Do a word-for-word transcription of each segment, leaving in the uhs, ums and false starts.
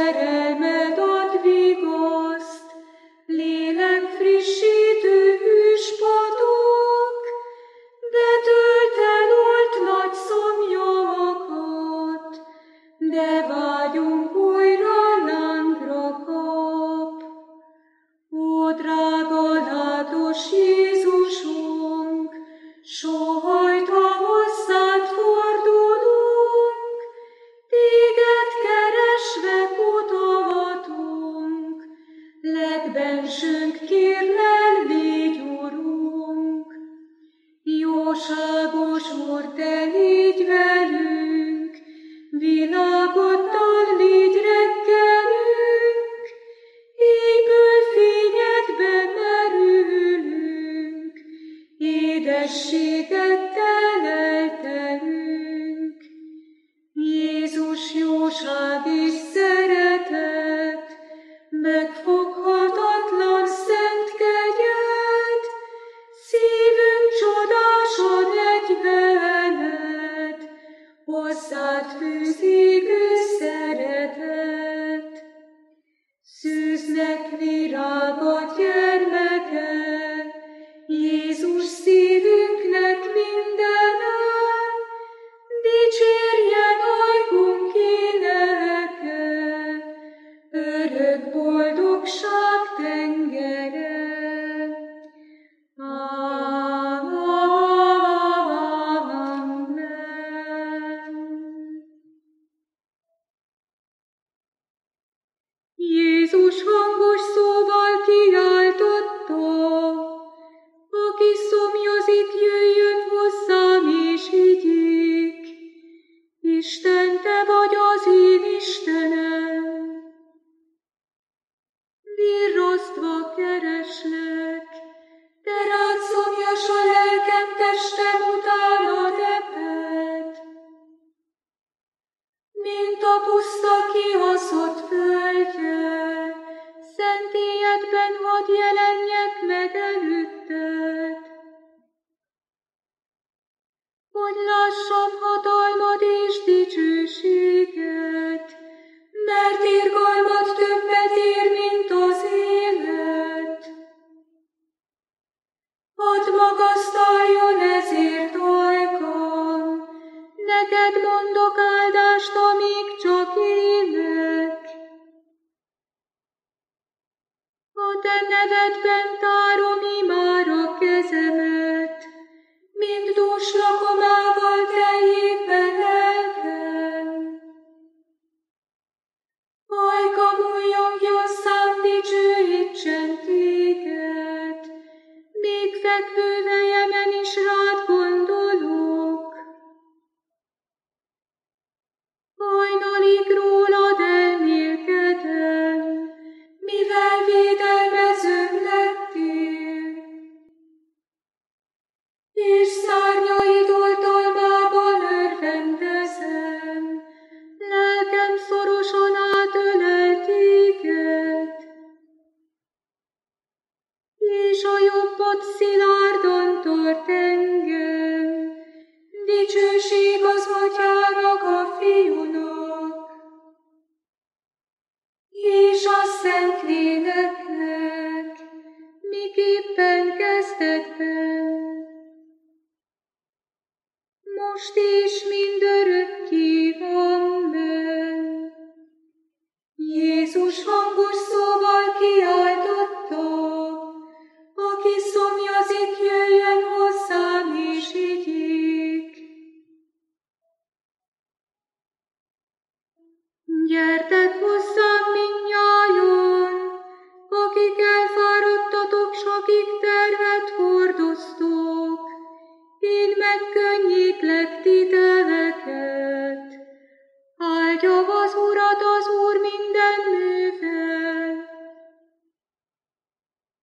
szerelmed ad vigaszt, lélek frissítő hűs patak, betölt el olt nagy szomjakat, de vágyunk újra lángra kap. Ó, drága látos Jézusunk, sóhajtva hozzád fordulunk, téged keresve kutavatunk, legbensőnk kérlel légy Urunk. Jóságos Úr, te légy velünk, világoddal légy reggelünk, égből fényedbe merülünk, édességettel eltelünk. Jézus, jóság és szeretet, megfoghatatlan szent kegyed, szívünk csodásan egy veled, hozzád fűz égő szeretet. Szűznek virága gyermeke, Jézus szívünknek mindene, dicsérjen ajkunk éneke, örök boldogság tengere. Jézus hangos szóval kiáltotta, aki szomjazik, jöjjön hozzám és higgyék, Isten, te vagy az én Istenem. Virrasztva kereslek, te rád szomjas a lelkem, testem utána reped. Mint a puszta kihaszott földje, szentélyedben hadd jelenjek meg előtted. Hogy lássam hatalmad és dicsőséged, mert irgalmad többet ér, mint az élet. Hadd magasztaljon ezért ajkam, neked mondok áldást, amíg csak élek. A te nevedben tárom imára kezemet, mint dús lakomával teljékbe lelkem. Ajkam újjon hozzám, dicsőítsen téged, még fekvő fejemen is rád gondolok. Hajnalig rólad elmélkedem, mivel védelmezőm lettél, és szárnyaid oltalmában örvendezem, lelkem szorosan átölel téged, és a jobbod szilárdan tart engem, dicsőség az Atyának, a Fiúnak, és a Szentléleknek, miképpen kezdetben, most és mindörökké. Amen. Jézus hangos szóval kiáltotta, aki szomjazik, jöjjön hozzám és higgyék. Gyertek hozzám mindnyájan, akik elfáradtatok, s akik terhet hordoztok, én megkönnyítlek titeket. Áldja az Urat az Úr minden műve.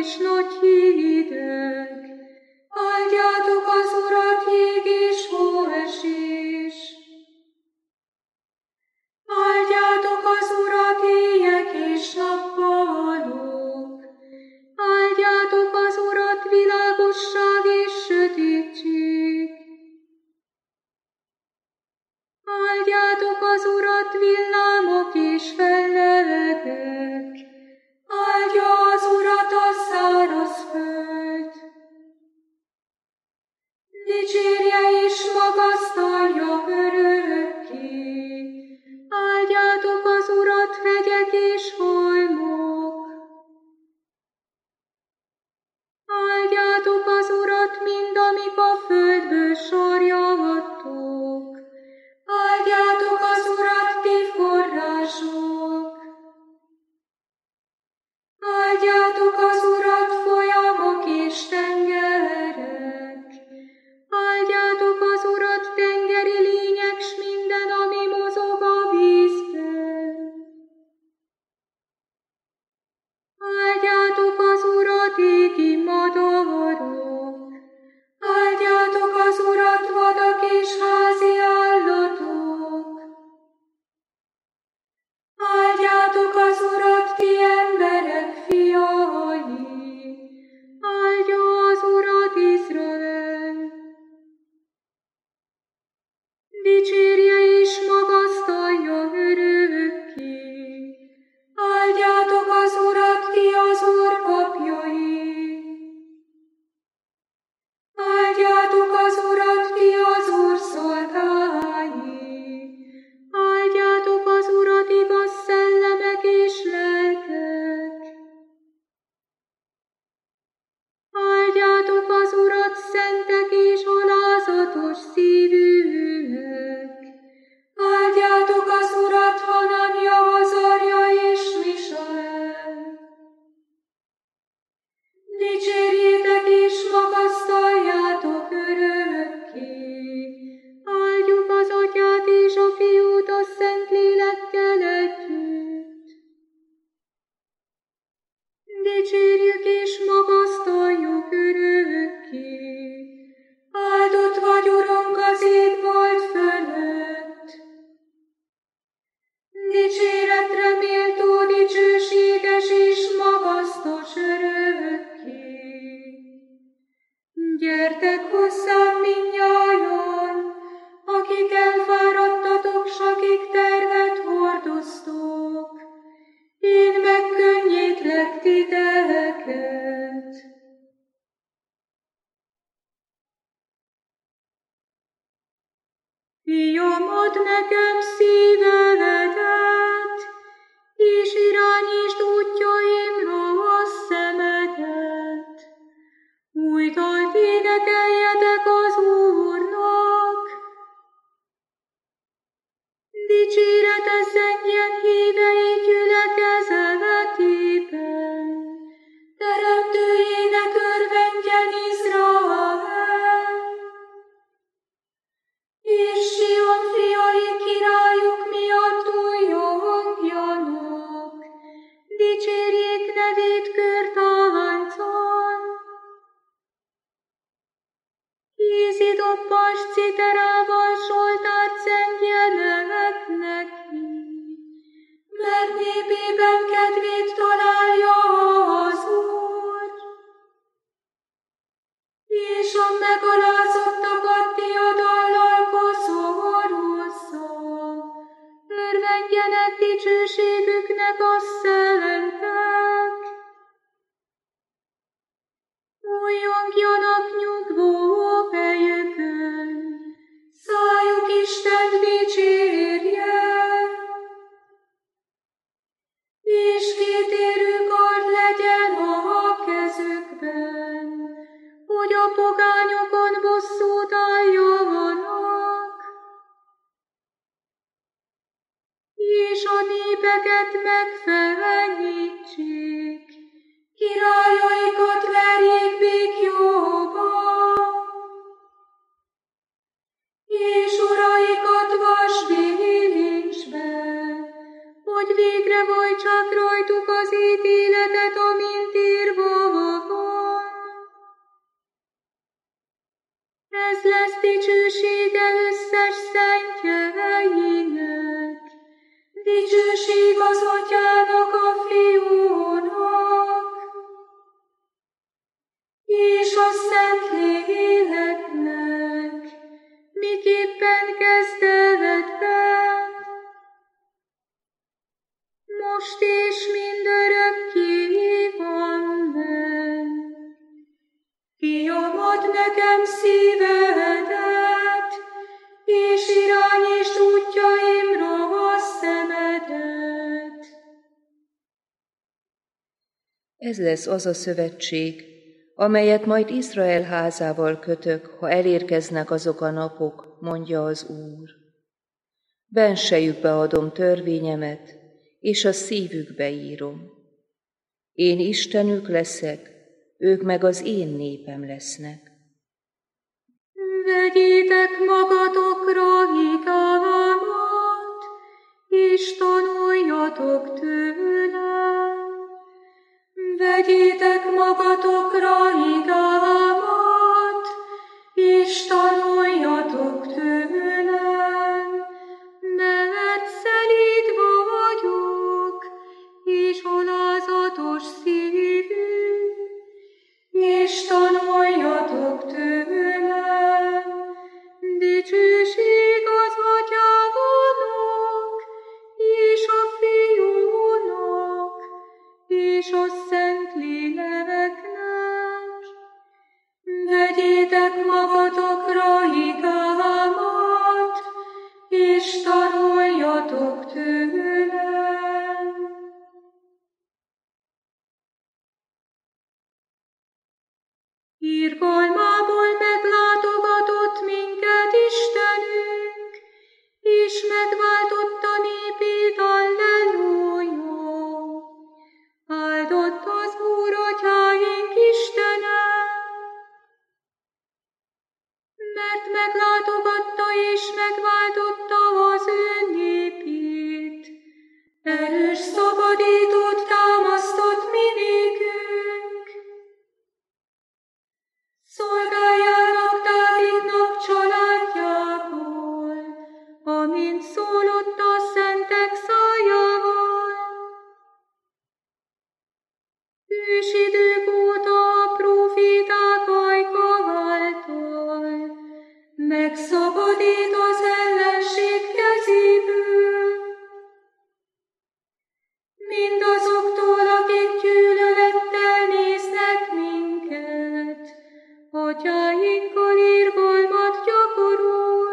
és nagy hideg. Áldjátok az Urat, jég és hóesés. Áldjátok az Urat, éjek és nappalok. Áldjátok az Urat, világosság és sötétség. Áldjátok az Urat, villámok és fellegek. Áldja az Urat a száraz föld. Dicsérje és magasztalja örökké. Áldjátok az Urat, hegyek és holmok. Áldjátok az Urat, mind amik a földből sarjadtok. Áldjátok az Urat, ti források. Áldjátok az Urat, folyamok és tengerek. Áldjátok az Urat, tengeri lények, s minden, ami mozog a vízben. Áldjátok az Urat, égi madarak. Áldjátok az Urat, vadak és házi állatok. Áldjátok az Urat, ti emberek fiai. Áldja az Urat Izrael. Dicsérje és magasztalja örökké. Áldjátok az Urat, ti az Úr papjai. Áldjátok az Urat, ti az Úr szolgái. Áldjátok az Urat, igaz szellemek és lelkek. Áldjátok az Urat, szentek és alázatos szívűek. Áldjátok az Urat, Hanania, Azarja és Misael. Dicsérjétek és magasztaljátok örökké. Áldjuk az Atyát és a Fiút a Szentlélekkel együtt. Dicsérjük és magasztaljuk örökké. Áldott vagy, Urunk, az égbolt fölött. Dicséretre méltó, dicsőséges és magasztos örökké. Gyertek hozzám mindnyájan, akik elfáradtatok, s akik terhet hordoztok. Én megkönnyítlek titeket. Fiam, add nekem szívedet, és irányítsd útjaimra a szemedet. Új dalt énekeljetek az Úrnak, dicséretet zengjen hívei gyülekezetében. Teremtőjének örvendjen Izrael, és Sion fiai királyuk miatt újjongjanak. Dicsérjék nevét körtáncon. Kézidobbas citerával Zsoltárt zengjenek neki, mert népében kedvét találja az Úr, és a megalázottakat diadallal koszorúzza. Örvendjenek dicsőségüknek a szentek, újjongjanak nyugvó helyükön, szájuk Istent dicsérje, és kétérű kard legyen a kezükben, hogy a pogányokon bosszút álljanak, és a népeket megfenyítsék, királyaikat verjék békjóba, és uraikat vasbilincsbe, hogy végre hajtsák rajtuk az ítéletet, amint írva van. most és mindörökké. Amen. Kinyomod nekem szívedet, és irányítsd útjaimra a szemedet. Ez lesz az a szövetség, amelyet majd Izrael házával kötök, ha elérkeznek azok a napok, mondja az Úr. Bensejükbe adom törvényemet, és a szívükbe írom. Én Istenük leszek, ők meg az én népem lesznek. Vegyétek magatokra hitalmat, és tanuljatok tőlem. Vegyétek magatokra hitalmat, és tanuljatok tőlem, mert szelíd vagyok, és alázatos szívű, és tanuljatok tőlem. Dicsőség az Atyának, és a Fiúnak, és a Szentléleknek. Vegyétek magatokra hitalmat, és tanuljatok tőlem. Irgalmából meglátogatott minket Istenünk, és megváltott a népét, alleluja. Áldott az Úr atyáink Istene, mert meglátogatta és megváltotta az ő népét. Erős szabadítót támasztott mi nékünk. Szolgáljának Dávidnak családjából, amint szólott a szentek szájával. Ősidők óta a próféták ajka által megszabadít az ellenség kezéből. Mindazoktól, akik gyűlölettel néznek minket, atyáinkkal irgalmat gyakorol.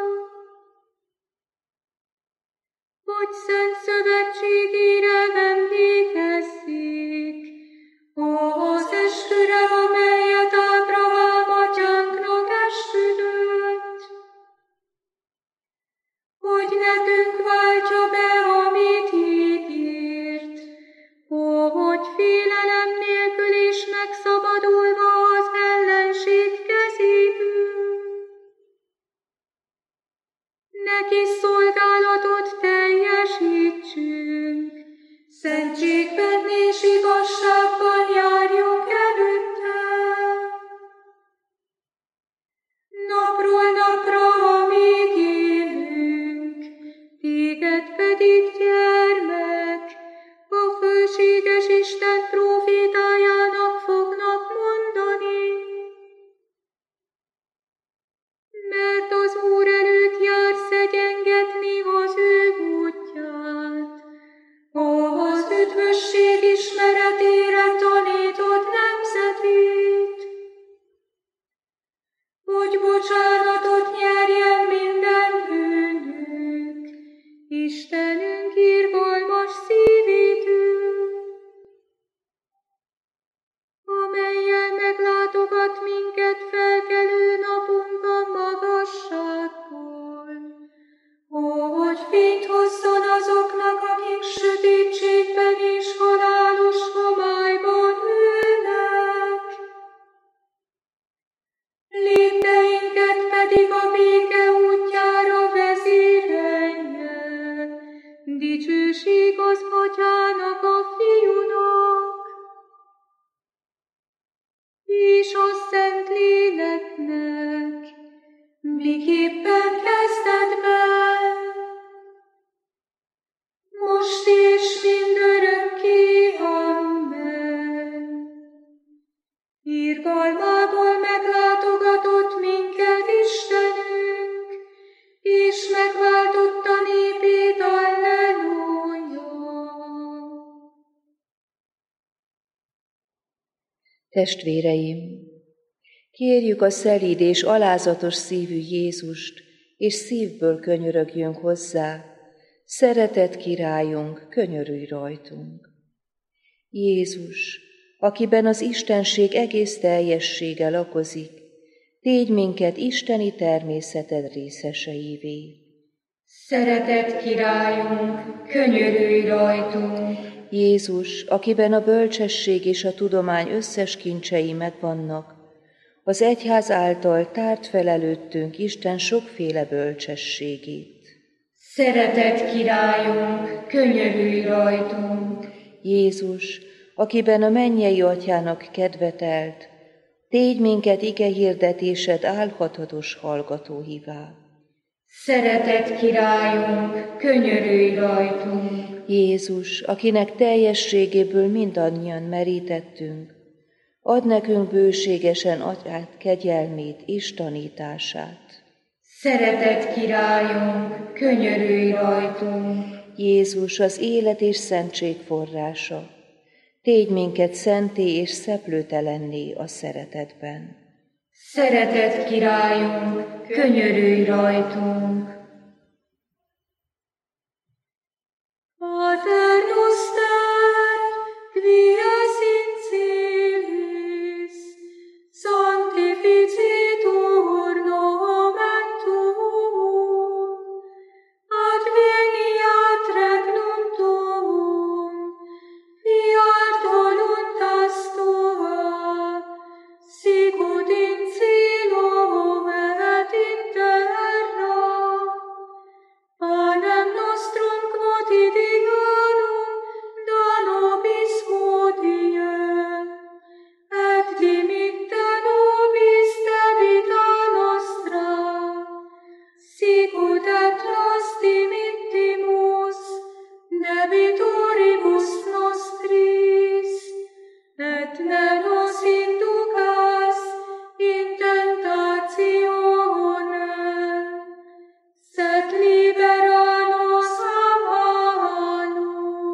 Hogy szent szövetségére emlékezzék, az esküre, amelyet Ábrahám atyánknak esküdött, hogy nekünk váltja be, amit ígért, hogy félelem nélkül is megszabadulva az ellenség kezéből. Neki szolgálatot teljesítsünk, szentségben és igazságban járjunk előtte. Napról napra, amíg élünk, téged pedig, gyermek, a fölséges Isten prófétájának fognak mondani. Mert az Úr előtt jár szegyengetni az ő útját, az üdvösség ismeretére tanított nemzetét, hogy bocsánatot nyerjen minden bűnük, Istenünk irgalmas szívétől, amellyel meglátogat minket felkelő napunk a magasságból, hogy fényt hozzon azoknak, akik sötétségben és halálos homályban ülnek. Lépteinket pedig a béke útjára vezérelje. Dicsőség az Atyának, a Fiúnak, és a Szentléleknek, miképpen kezdetben, most és mindörökké. Amen. Irgalmából meglátogatott minket Istenünk, és megváltotta népét, alleluja. Testvéreim, kérjük a szelíd és alázatos szívű Jézust, és szívből könyörögjünk hozzá, szeretett királyunk, könyörülj rajtunk. Jézus, akiben az istenség egész teljessége lakozik, tégy minket isteni természeted részeseivé. Szeretett királyunk, könyörülj rajtunk. Jézus, akiben a bölcsesség és a tudomány összes kincsei megvannak, az egyház által tárt fel előttünk Isten sokféle bölcsességét. Szeretett királyunk, könyörülj rajtunk. Jézus, akiben a mennyei atyának kedvetelt, tégy minket ige hirdetésed álhatatos hallgatóivá. Szeretett királyunk, könyörülj rajtunk. Jézus, akinek teljességéből mindannyian merítettünk, add nekünk bőségesen atyád kegyelmét és tanítását. Szeretett királyunk, könyörülj rajtunk. Jézus, az élet és szentség forrása, tégy minket szenté és szeplőtelenné a szeretetben. Szeretett királyunk, könyörülj rajtunk. Pater noster, qui es in celis, sanctificetur nomen tuum, adveniat regnum tuum, fiat voluntas tua, sicut in cielo et in terra. Panem nostrum quotidianum da nobis hodie, et dimitte nobis debita nostra, sicut et nos dimittimus debitoribus nostris, et ne nos inducas in tentationem, sed libera nos a malo.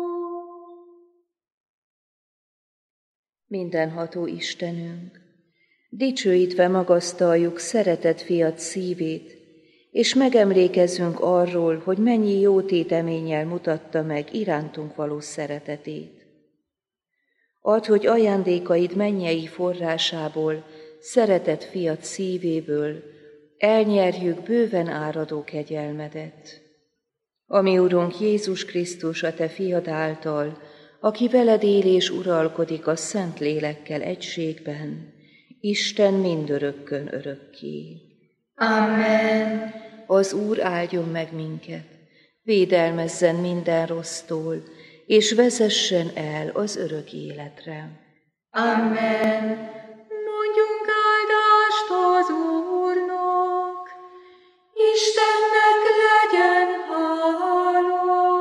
Mindenható Istenünk, dicsőítve magasztaljuk szeretett fiad szívét, és megemlékezzünk arról, hogy mennyi jó téteménnyel mutatta meg irántunk való szeretetét. Add, hogy ajándékaid mennyei forrásából, szeretett fiad szívéből elnyerjük bőven áradó kegyelmedet. Ami Urunk Jézus Krisztus a te fiad által, aki veled él és uralkodik a Szent Lélekkel egységben, Isten mindörökkön örökké. Amen. Az Úr áldjon meg minket, védelmezzen minden rossztól, és vezessen el az örök életre. Amen. Mondjunk áldást az Úrnak, Istennek legyen hála.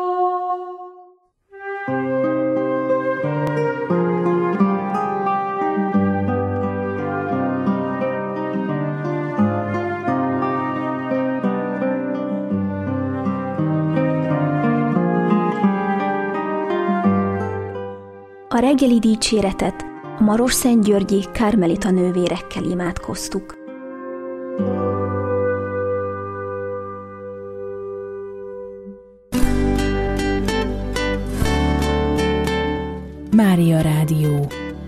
A reggeli dicséretet a Marosszentgyörgyi Kármelita nővérekkel imádkoztuk. Mária Rádió.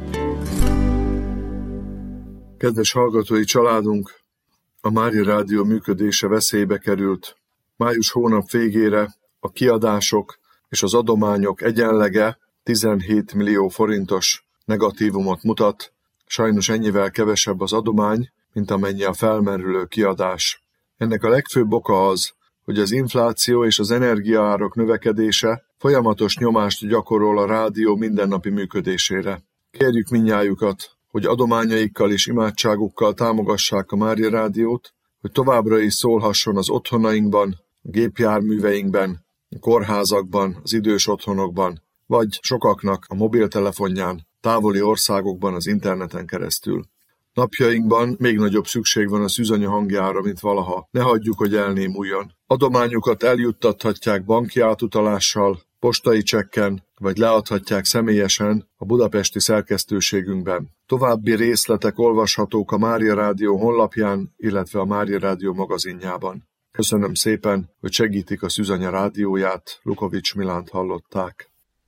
Kedves hallgatói családunk, a Mária Rádió működése veszélybe került. Május hónap végére a kiadások és az adományok egyenlege tizenhét millió forintos negatívumot mutat. Sajnos ennyivel kevesebb az adomány, mint amennyi a felmerülő kiadás. Ennek a legfőbb oka az, hogy az infláció és az energiaárak növekedése folyamatos nyomást gyakorol a rádió mindennapi működésére. Kérjük mindnyájukat, hogy adományaikkal és imádságukkal támogassák a Mária Rádiót, hogy továbbra is szólhasson az otthonainkban, a gépjárműveinkben, a kórházakban, az idős otthonokban, vagy sokaknak a mobiltelefonján, távoli országokban az interneten keresztül. Napjainkban még nagyobb szükség van a szűzanya hangjára, mint valaha. Ne hagyjuk, hogy elnémuljon. Adományukat eljuttathatják banki átutalással, postai csekken, vagy leadhatják személyesen a budapesti szerkesztőségünkben. További részletek olvashatók a Mária Rádió honlapján, illetve a Mária Rádió magazinjában. Köszönöm szépen, hogy segítik a Szűzanya rádióját, Lukovics Milánt hallották.